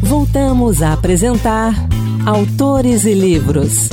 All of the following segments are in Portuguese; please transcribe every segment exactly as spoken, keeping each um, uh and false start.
Voltamos a apresentar Autores e Livros.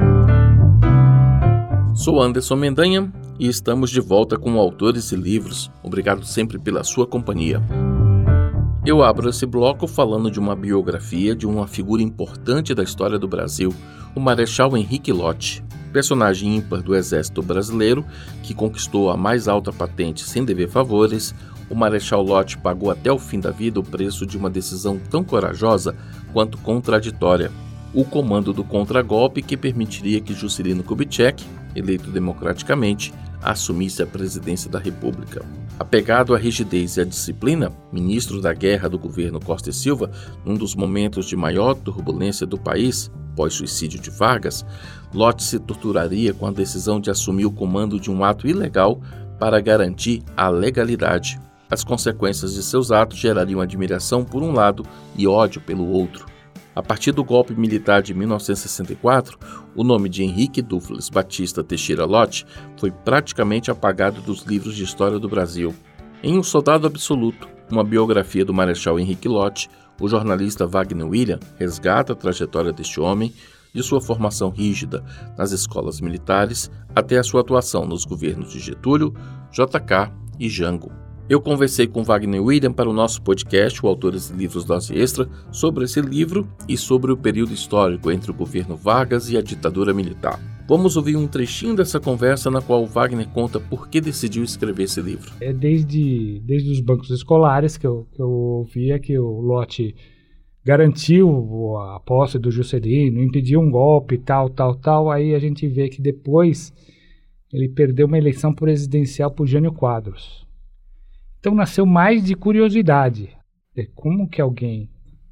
Sou Anderson Mendanha e estamos de volta com Autores e Livros. Obrigado sempre pela sua companhia. Eu abro esse bloco falando de uma biografia de uma figura importante da história do Brasil, o Marechal Henrique Lott, personagem ímpar do Exército Brasileiro que conquistou a mais alta patente sem dever favores. O Marechal Lott pagou até o fim da vida o preço de uma decisão tão corajosa quanto contraditória: o comando do contragolpe que permitiria que Juscelino Kubitschek, eleito democraticamente, assumisse a presidência da República. Apegado à rigidez e à disciplina, ministro da Guerra do governo Costa e Silva, num dos momentos de maior turbulência do país, pós-suicídio de Vargas, Lott se torturaria com a decisão de assumir o comando de um ato ilegal para garantir a legalidade. As consequências de seus atos gerariam admiração por um lado e ódio pelo outro. A partir do golpe militar de mil novecentos e sessenta e quatro, o nome de Henrique Dúfilas Batista Teixeira Lott foi praticamente apagado dos livros de história do Brasil. Em Um Soldado Absoluto, uma biografia do Marechal Henrique Lott, o jornalista Wagner William resgata a trajetória deste homem, de sua formação rígida nas escolas militares até a sua atuação nos governos de Getúlio, J K e Jango. Eu conversei com Wagner William para o nosso podcast, o Autores e Livros Dose Extra, sobre esse livro e sobre o período histórico entre o governo Vargas e a ditadura militar. Vamos ouvir um trechinho dessa conversa na qual o Wagner conta por que decidiu escrever esse livro. É desde, desde os bancos escolares que eu, que eu ouvia que o Lott garantiu a posse do Juscelino, impediu um golpe, tal, tal, tal. Aí a gente vê que depois ele perdeu uma eleição presidencial por Jânio Quadros. Então nasceu mais de curiosidade. Como que alguém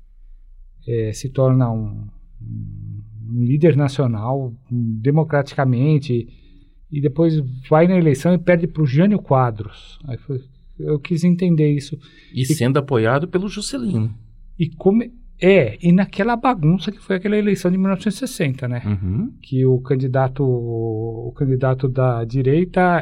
é, se torna um, um líder nacional um, democraticamente e depois vai na eleição e perde para o Jânio Quadros. Aí foi, eu quis entender isso. E, e sendo apoiado pelo Juscelino. E como é, e naquela bagunça que foi aquela eleição de mil novecentos e sessenta, né? Uhum. Que o candidato, o candidato da direita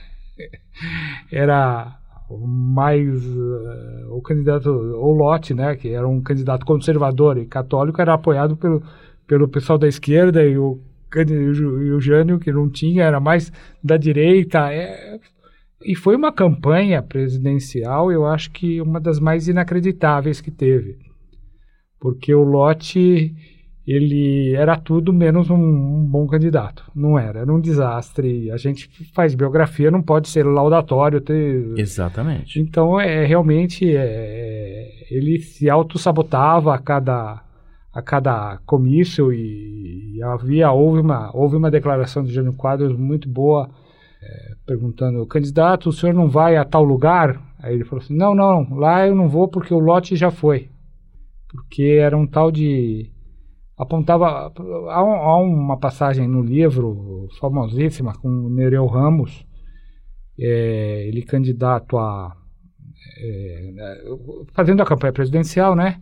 era mais uh, o candidato, o Lott, né, que era um candidato conservador e católico, era apoiado pelo, pelo pessoal da esquerda, e o, e o Jânio, que não tinha, era mais da direita. É, e foi uma campanha presidencial, eu acho que uma das mais inacreditáveis que teve, porque o Lott, ele era tudo menos um, um bom candidato. Não era, era um desastre. A gente faz biografia, não pode ser laudatório. Ter... Exatamente. Então, é, realmente, é, ele se autossabotava a cada, a cada comício e, e havia, houve, uma, houve uma declaração de Jânio Quadros muito boa, é, perguntando: candidato, o senhor não vai a tal lugar? Aí ele falou assim: não, não, lá eu não vou porque o Lott já foi. Porque era um tal de... apontava há, um, há uma passagem no livro famosíssima com o Nereu Ramos, é, ele candidato a é, fazendo a campanha presidencial, né?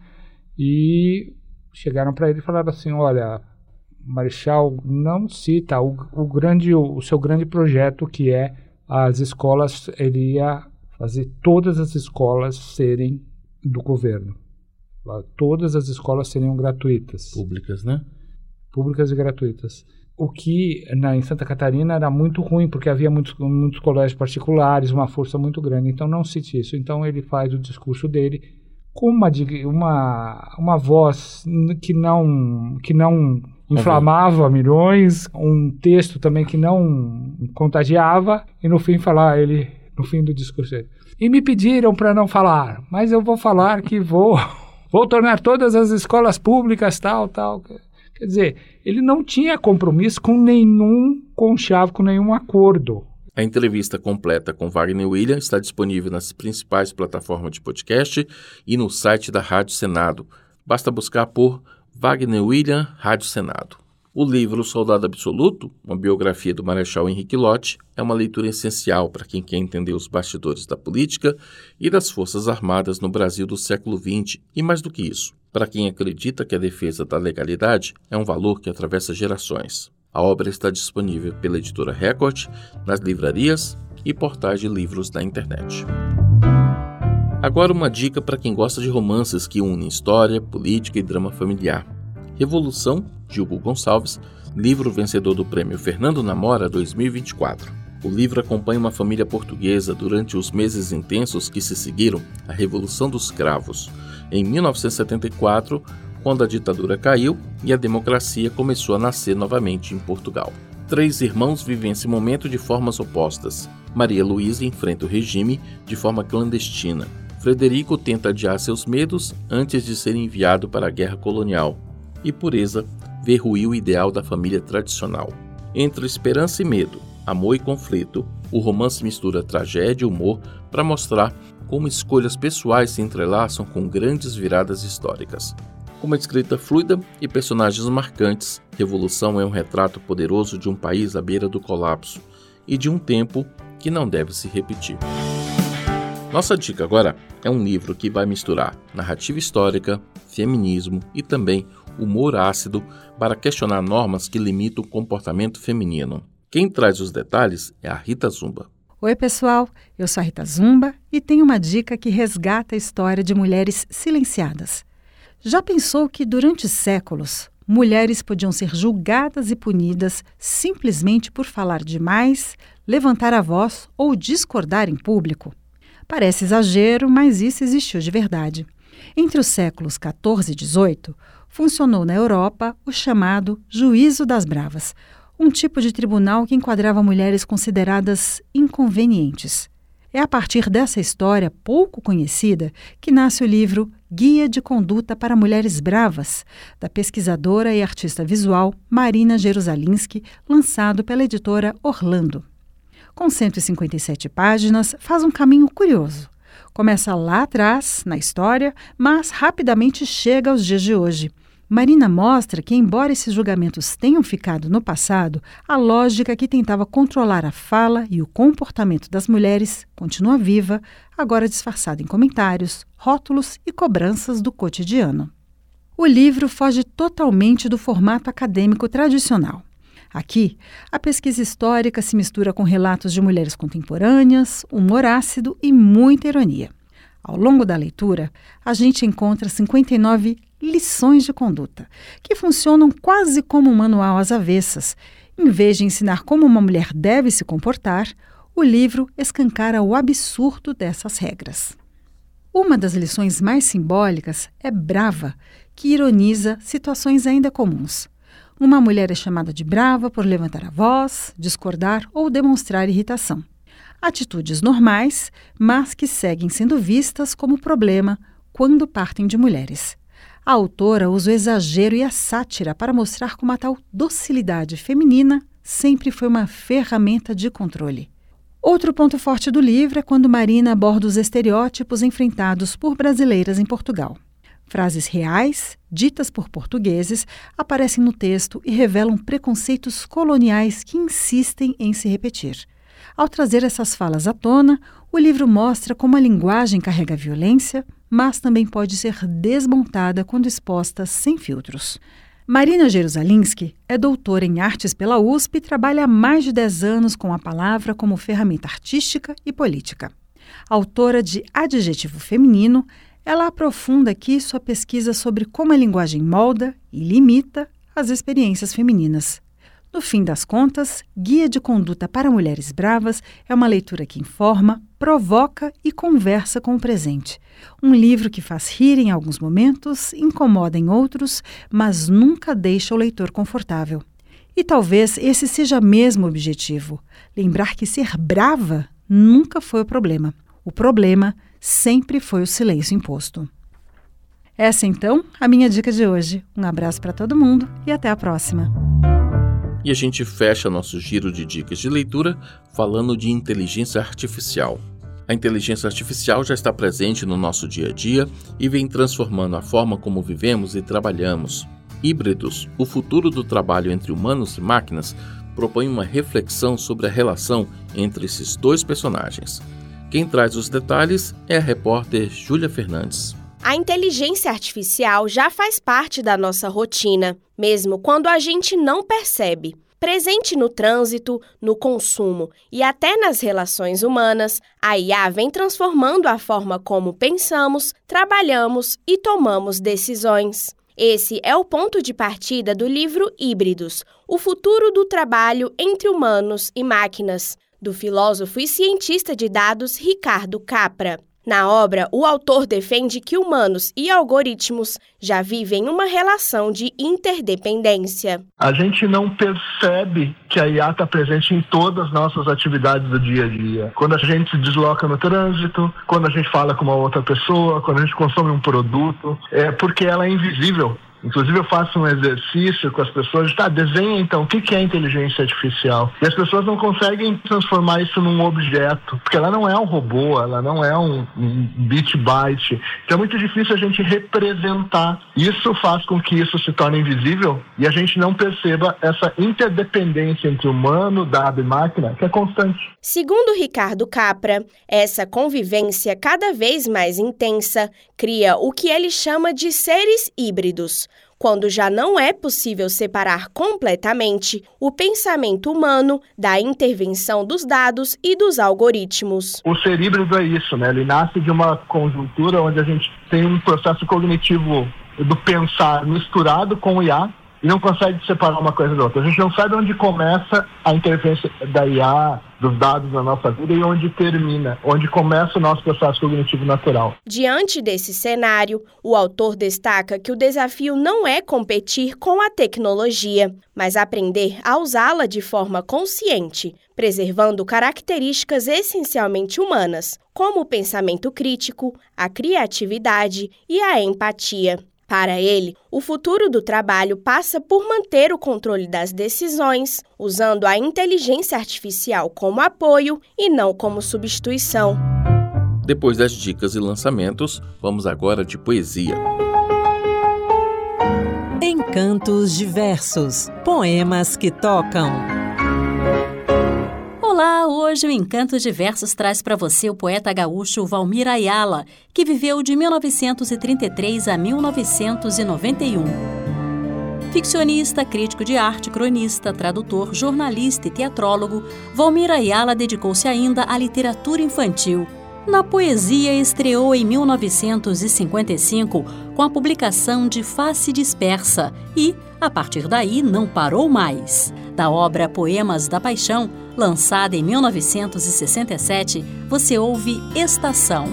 E chegaram para ele e falaram assim: olha, Marechal, não cita o, o grande o, o seu grande projeto, que é as escolas. Ele ia fazer todas as escolas serem do governo. Todas as escolas seriam gratuitas. Públicas, né? Públicas e gratuitas. O que na, em Santa Catarina era muito ruim, porque havia muitos, muitos colégios particulares, uma força muito grande. Então não cite isso. Então ele faz o discurso dele com uma, uma, uma voz que não, que não inflamava milhões, um texto também que não contagiava, e no fim falar ele, no fim do discurso dele: e me pediram para não falar, mas eu vou falar que vou... vou tornar todas as escolas públicas tal, tal. Quer dizer, ele não tinha compromisso com nenhum conchavo, com nenhum acordo. A entrevista completa com Wagner William está disponível nas principais plataformas de podcast e no site da Rádio Senado. Basta buscar por Wagner William Rádio Senado. O livro Soldado Absoluto, uma biografia do Marechal Henrique Lott, é uma leitura essencial para quem quer entender os bastidores da política e das Forças Armadas no Brasil do século vinte, e mais do que isso, para quem acredita que a defesa da legalidade é um valor que atravessa gerações. A obra está disponível pela editora Record, nas livrarias e portais de livros da internet. Agora uma dica para quem gosta de romances que unem história, política e drama familiar. Revolução, de Hugo Gonçalves, livro vencedor do prêmio Fernando Namora dois mil e vinte e quatro. O livro acompanha uma família portuguesa durante os meses intensos que se seguiram à Revolução dos Cravos, em mil novecentos e setenta e quatro, quando a ditadura caiu e a democracia começou a nascer novamente em Portugal. Três irmãos vivem esse momento de formas opostas. Maria Luísa enfrenta o regime de forma clandestina. Frederico tenta adiar seus medos antes de ser enviado para a guerra colonial. E Pureza vê ruir o ideal da família tradicional. Entre esperança e medo, amor e conflito, o romance mistura tragédia e humor para mostrar como escolhas pessoais se entrelaçam com grandes viradas históricas. Com uma escrita fluida e personagens marcantes, Revolução é um retrato poderoso de um país à beira do colapso e de um tempo que não deve se repetir. Nossa dica agora é um livro que vai misturar narrativa histórica, feminismo e também humor ácido para questionar normas que limitam o comportamento feminino. Quem traz os detalhes é a Rita Zumba. Oi, pessoal, eu sou a Rita Zumba e tenho uma dica que resgata a história de mulheres silenciadas. Já pensou que, durante séculos, mulheres podiam ser julgadas e punidas simplesmente por falar demais, levantar a voz ou discordar em público? Parece exagero, mas isso existiu de verdade. Entre os séculos quatorze e dezoito, funcionou na Europa o chamado Juízo das Bravas, um tipo de tribunal que enquadrava mulheres consideradas inconvenientes. É a partir dessa história pouco conhecida que nasce o livro Guia de Conduta para Mulheres Bravas, da pesquisadora e artista visual Marina Jerusalinski, lançado pela editora Orlando. Com cento e cinquenta e sete páginas, faz um caminho curioso. Começa lá atrás, na história, mas rapidamente chega aos dias de hoje. Marina mostra que, embora esses julgamentos tenham ficado no passado, a lógica que tentava controlar a fala e o comportamento das mulheres continua viva, agora disfarçada em comentários, rótulos e cobranças do cotidiano. O livro foge totalmente do formato acadêmico tradicional. Aqui, a pesquisa histórica se mistura com relatos de mulheres contemporâneas, humor ácido e muita ironia. Ao longo da leitura, a gente encontra cinquenta e nove lições de conduta, que funcionam quase como um manual às avessas. Em vez de ensinar como uma mulher deve se comportar, o livro escancara o absurdo dessas regras. Uma das lições mais simbólicas é brava, que ironiza situações ainda comuns. Uma mulher é chamada de brava por levantar a voz, discordar ou demonstrar irritação. Atitudes normais, mas que seguem sendo vistas como problema quando partem de mulheres. A autora usa o exagero e a sátira para mostrar como a tal docilidade feminina sempre foi uma ferramenta de controle. Outro ponto forte do livro é quando Marina aborda os estereótipos enfrentados por brasileiras em Portugal. Frases reais, ditas por portugueses, aparecem no texto e revelam preconceitos coloniais que insistem em se repetir. Ao trazer essas falas à tona, o livro mostra como a linguagem carrega violência, mas também pode ser desmontada quando exposta sem filtros. Marina Jerusalinski é doutora em artes pela U S P e trabalha há mais de dez anos com a palavra como ferramenta artística e política. Autora de Adjetivo Feminino, ela aprofunda aqui sua pesquisa sobre como a linguagem molda e limita as experiências femininas. No fim das contas, Guia de Conduta para Mulheres Bravas é uma leitura que informa, provoca e conversa com o presente. Um livro que faz rir em alguns momentos, incomoda em outros, mas nunca deixa o leitor confortável. E talvez esse seja mesmo o objetivo, lembrar que ser brava nunca foi o problema. O problema sempre foi o silêncio imposto. Essa, então, a minha dica de hoje. Um abraço para todo mundo e até a próxima. E a gente fecha nosso giro de dicas de leitura falando de inteligência artificial. A inteligência artificial já está presente no nosso dia a dia e vem transformando a forma como vivemos e trabalhamos. Híbridos, o futuro do trabalho entre humanos e máquinas, propõe uma reflexão sobre a relação entre esses dois personagens. Quem traz os detalhes é a repórter Júlia Fernandes. A inteligência artificial já faz parte da nossa rotina, mesmo quando a gente não percebe. Presente no trânsito, no consumo e até nas relações humanas, a I A vem transformando a forma como pensamos, trabalhamos e tomamos decisões. Esse é o ponto de partida do livro Híbridos, o futuro do trabalho entre humanos e máquinas, do filósofo e cientista de dados Ricardo Capra. Na obra, o autor defende que humanos e algoritmos já vivem uma relação de interdependência. A gente não percebe que a I A está presente em todas as nossas atividades do dia a dia. Quando a gente se desloca no trânsito, quando a gente fala com uma outra pessoa, quando a gente consome um produto, é porque ela é invisível. Inclusive, eu faço um exercício com as pessoas de, tá, desenha então, o que é inteligência artificial? E as pessoas não conseguem transformar isso num objeto, porque ela não é um robô, ela não é um, um bit-byte. Então é muito difícil a gente representar. Isso faz com que isso se torne invisível e a gente não perceba essa interdependência entre humano, dado e máquina, que é constante. Segundo Ricardo Capra, essa convivência cada vez mais intensa cria o que ele chama de seres híbridos, quando já não é possível separar completamente o pensamento humano da intervenção dos dados e dos algoritmos. O ser híbrido é isso, né? Ele nasce de uma conjuntura onde a gente tem um processo cognitivo do pensar misturado com o I A e não consegue separar uma coisa da outra. A gente não sabe onde começa a interferência da I A, dos dados na nossa vida e onde termina, onde começa o nosso processo cognitivo natural. Diante desse cenário, o autor destaca que o desafio não é competir com a tecnologia, mas aprender a usá-la de forma consciente, preservando características essencialmente humanas, como o pensamento crítico, a criatividade e a empatia. Para ele, o futuro do trabalho passa por manter o controle das decisões, usando a inteligência artificial como apoio e não como substituição. Depois das dicas e lançamentos, vamos agora de poesia. Encantos diversos, poemas que tocam. Olá, hoje o Encantos Diversos traz para você o poeta gaúcho Valmir Ayala, que viveu de mil novecentos e trinta e três a mil novecentos e noventa e um. Ficcionista, crítico de arte, cronista, tradutor, jornalista e teatrólogo, Valmir Ayala dedicou-se ainda à literatura infantil. Na poesia, estreou em mil novecentos e cinquenta e cinco com a publicação de Face Dispersa e, a partir daí, não parou mais. Da obra Poemas da Paixão, lançada em mil novecentos e sessenta e sete, você ouve Estação.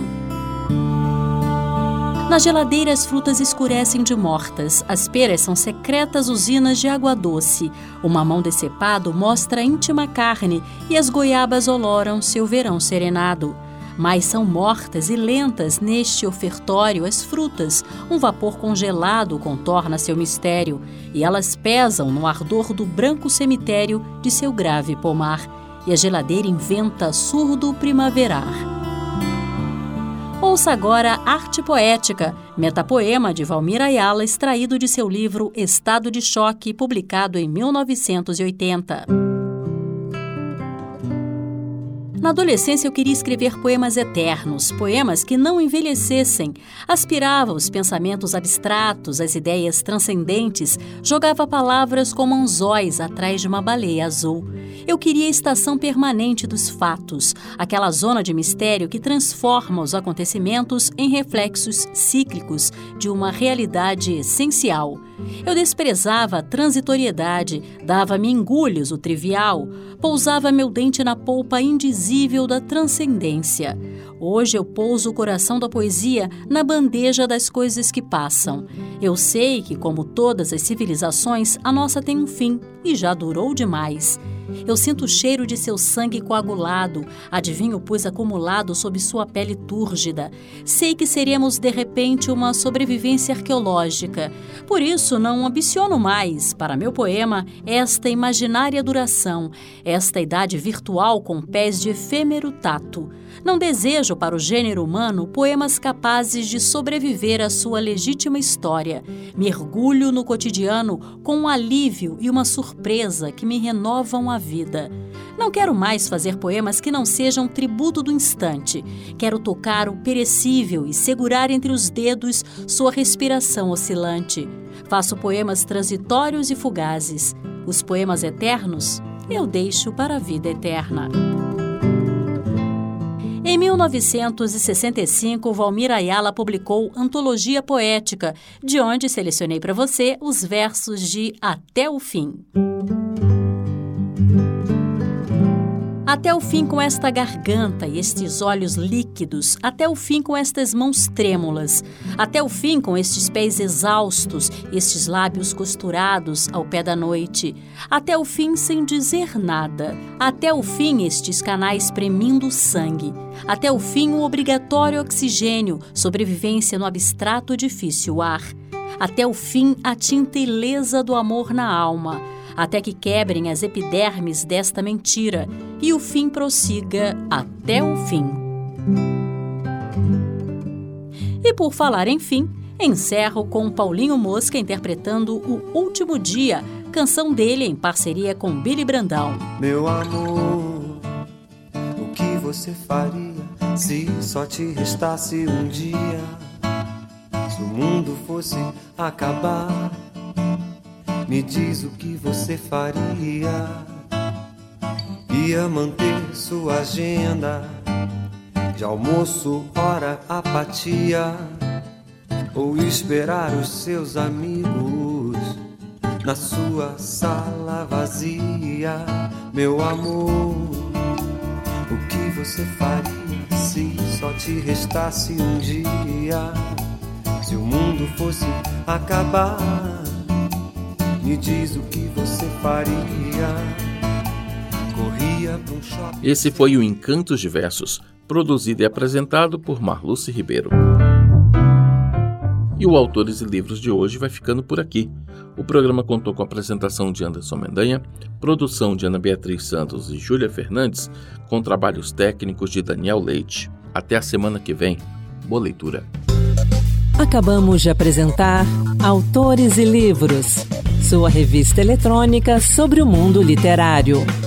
Na geladeira, as frutas escurecem de mortas, as peras são secretas usinas de água doce, o mamão decepado mostra íntima carne e as goiabas oloram seu verão serenado. Mas são mortas e lentas neste ofertório as frutas, um vapor congelado contorna seu mistério, e elas pesam no ardor do branco cemitério de seu grave pomar, e a geladeira inventa surdo primaverar. Ouça agora Arte Poética, metapoema de Valmir Ayala, extraído de seu livro Estado de Choque, publicado em mil novecentos e oitenta. Na adolescência eu queria escrever poemas eternos, poemas que não envelhecessem. Aspirava aos pensamentos abstratos, às ideias transcendentes, jogava palavras como anzóis atrás de uma baleia azul. Eu queria a estação permanente dos fatos, aquela zona de mistério que transforma os acontecimentos em reflexos cíclicos de uma realidade essencial. Eu desprezava a transitoriedade, dava-me engulhos o trivial, pousava meu dente na polpa indizível da transcendência. Hoje eu pouso o coração da poesia na bandeja das coisas que passam. Eu sei que, como todas as civilizações, a nossa tem um fim e já durou demais. Eu sinto o cheiro de seu sangue coagulado, adivinho o pus acumulado sob sua pele túrgida. Sei que seremos, de repente, uma sobrevivência arqueológica. Por isso, não ambiciono mais, para meu poema, esta imaginária duração, esta idade virtual com pés de efêmero tato. Não desejo para o gênero humano poemas capazes de sobreviver à sua legítima história. Mergulho no cotidiano com um alívio e uma surpresa que me renovam a vida. Não quero mais fazer poemas que não sejam tributo do instante. Quero tocar o perecível e segurar entre os dedos sua respiração oscilante. Faço poemas transitórios e fugazes. Os poemas eternos eu deixo para a vida eterna. Em mil novecentos e sessenta e cinco, Valmir Ayala publicou Antologia Poética, de onde selecionei para você os versos de Até o Fim. Até o fim com esta garganta e estes olhos líquidos, até o fim com estas mãos trêmulas, até o fim com estes pés exaustos, estes lábios costurados ao pé da noite, até o fim sem dizer nada, até o fim estes canais premindo sangue, até o fim o obrigatório oxigênio, sobrevivência no abstrato difícil ar, até o fim a tinta ilesa do amor na alma, até que quebrem as epidermes desta mentira e o fim prossiga até o fim. E por falar em fim, encerro com Paulinho Mosca interpretando O Último Dia, canção dele em parceria com Billy Brandão. Meu amor, o que você faria se só te restasse um dia? Se o mundo fosse acabar, me diz o que você faria. Ia manter sua agenda de almoço, hora, apatia, ou esperar os seus amigos na sua sala vazia? Meu amor, o que você faria se só te restasse um dia? Se o mundo fosse acabar, me diz o que você faria. Corria para um shopping. Esse foi o Encantos de Versos, produzido e apresentado por Marluce Ribeiro. E o Autores e Livros de hoje vai ficando por aqui. O programa contou com a apresentação de Anderson Mendanha, produção de Ana Beatriz Santos e Júlia Fernandes, com trabalhos técnicos de Daniel Leite. Até a semana que vem. Boa leitura. Acabamos de apresentar Autores e Livros, sua revista eletrônica sobre o mundo literário.